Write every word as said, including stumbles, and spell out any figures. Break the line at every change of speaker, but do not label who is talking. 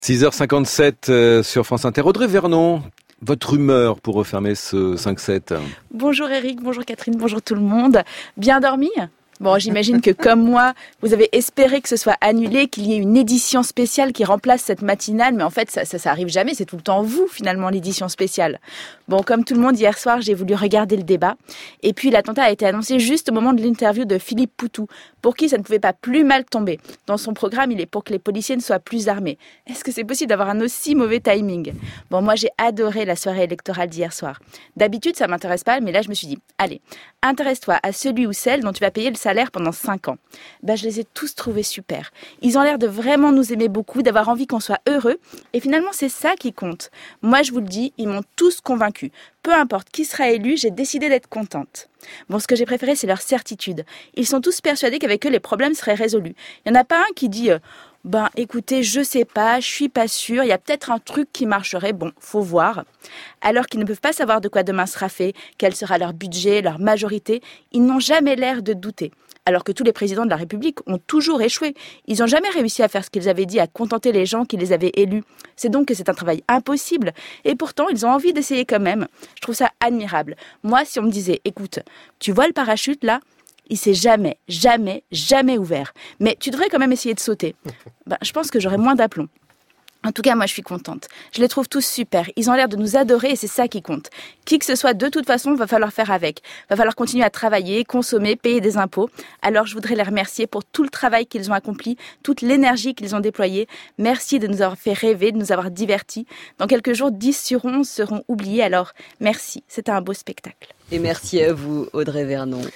six heures cinquante-sept euh, sur France Inter. Audrey Vernon, votre humeur pour refermer ce cinq sept.
Bonjour Eric, bonjour Catherine, bonjour tout le monde. Bien dormi ? Bon, j'imagine que comme moi, vous avez espéré que ce soit annulé, qu'il y ait une édition spéciale qui remplace cette matinale, mais en fait, ça, ça, ça arrive jamais, c'est tout le temps vous, finalement, l'édition spéciale. Bon, comme tout le monde, hier soir, j'ai voulu regarder le débat, et puis l'attentat a été annoncé juste au moment de l'interview de Philippe Poutou, pour qui ça ne pouvait pas plus mal tomber. Dans son programme, il est pour que les policiers ne soient plus armés. Est-ce que c'est possible d'avoir un aussi mauvais timing ? Bon, moi, j'ai adoré la soirée électorale d'hier soir. D'habitude, ça m'intéresse pas, mais là, je me suis dit, allez, intéresse-toi à celui ou celle dont tu vas payer le salaire pendant cinq ans. Ben, je les ai tous trouvés super. Ils ont l'air de vraiment nous aimer beaucoup, d'avoir envie qu'on soit heureux. Et finalement, c'est ça qui compte. Moi, je vous le dis, ils m'ont tous convaincus. Peu importe qui sera élu, j'ai décidé d'être contente. Bon, ce que j'ai préféré, c'est leur certitude. Ils sont tous persuadés qu'avec eux, les problèmes seraient résolus. Il n'y en a pas un qui dit... Euh, Ben, écoutez, je sais pas, je suis pas sûre, il y a peut-être un truc qui marcherait, bon, faut voir. Alors qu'ils ne peuvent pas savoir de quoi demain sera fait, quel sera leur budget, leur majorité, ils n'ont jamais l'air de douter. Alors que tous les présidents de la République ont toujours échoué. Ils n'ont jamais réussi à faire ce qu'ils avaient dit, à contenter les gens qui les avaient élus. C'est donc que c'est un travail impossible. Et pourtant, ils ont envie d'essayer quand même. Je trouve ça admirable. Moi, si on me disait, écoute, tu vois le parachute là ? Il s'est jamais, jamais, jamais ouvert. Mais tu devrais quand même essayer de sauter. Ben, je pense que j'aurais moins d'aplomb. En tout cas, moi, je suis contente. Je les trouve tous super. Ils ont l'air de nous adorer et c'est ça qui compte. Qui que ce soit, de toute façon, va falloir faire avec. Va falloir continuer à travailler, consommer, payer des impôts. Alors, je voudrais les remercier pour tout le travail qu'ils ont accompli, toute l'énergie qu'ils ont déployée. Merci de nous avoir fait rêver, de nous avoir divertis. Dans quelques jours, dix sur onze seront oubliés. Alors, merci. C'était un beau spectacle.
Et merci à vous, Audrey Vernon.